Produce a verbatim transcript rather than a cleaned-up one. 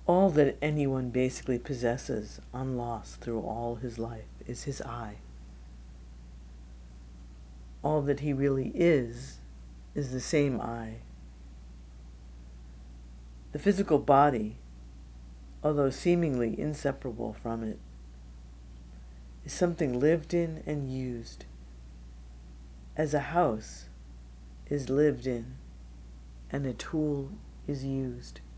All that anyone basically possesses, unlost through all his life, is his I. All that he really is, is the same I. The physical body, although seemingly inseparable from it, is something lived in and used, as a house is lived in and a tool is used.